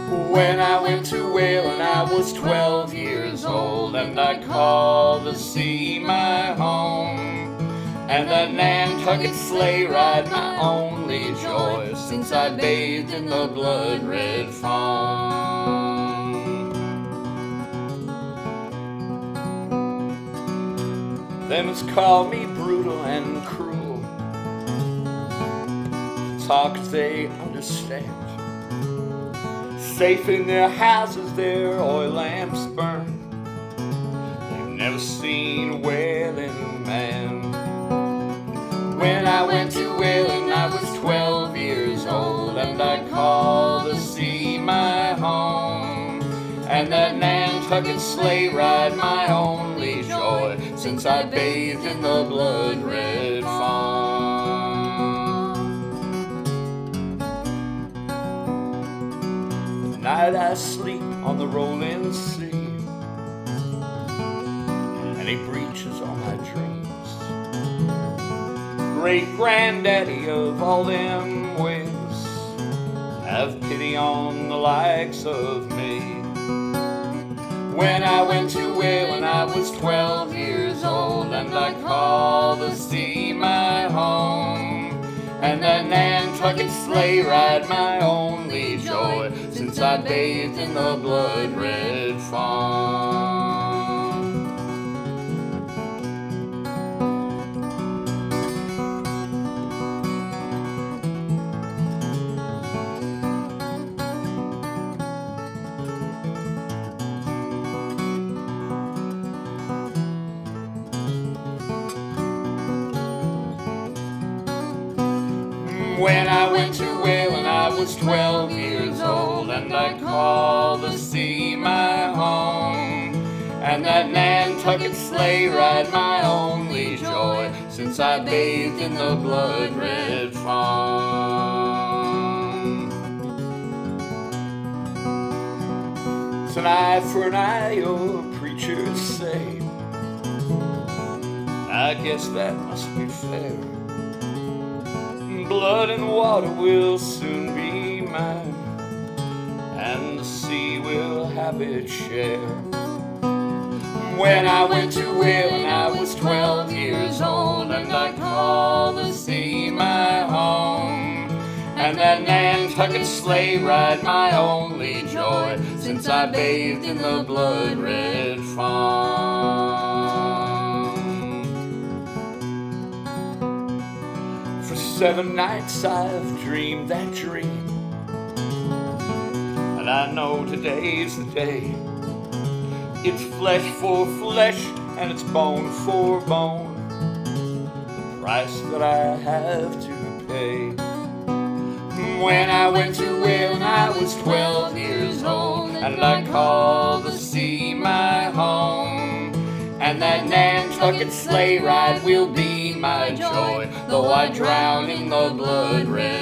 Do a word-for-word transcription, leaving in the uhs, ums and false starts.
When I went to Whalen, I was twelve years old, and I called the sea my home. And that Nantucket sleigh ride my only joy, since I bathed in the blood-red foam. Them has called me brutal and cruel, talk they understand. Safe in their houses, their oil lamps burn. They've never seen a Whaling man. When I went to Whalen, I was twelve years old, and I called the sea my home. And that Nantucket sleigh ride my only joy, since I bathed in the blood-red foam. Tonight I sleep on the rolling sea, and he breaches all my dreams. Great granddaddy of all them ways, have pity on the likes of me. When I went to Whalen, I was twelve years old, and I called the sea my home. And that Nantucket sleigh ride my only joy, since I bathed in the blood-red foam. When I went to Whalen, I was twelve years old, and I called the sea my home. And that Nantucket sleigh ride my only joy, since I bathed in the blood-red foam. It's an eye for an eye, your preachers say. I guess that must be fair. Blood and water will soon be mine, and the sea will have its share. When I went to Whalen, I was twelve years old, and I called the sea my home. And that Nantucket sleigh ride my only joy, since I bathed in the blood-red foam. For seven nights I've dreamed that dream, and I know today's the day. It's flesh for flesh, and it's bone for bone, the price that I have to pay. When I went to Whalen, I was twelve years old, and I called the sea my home. And that Nantucket sleigh ride will be my joy, though I drown in the blood-red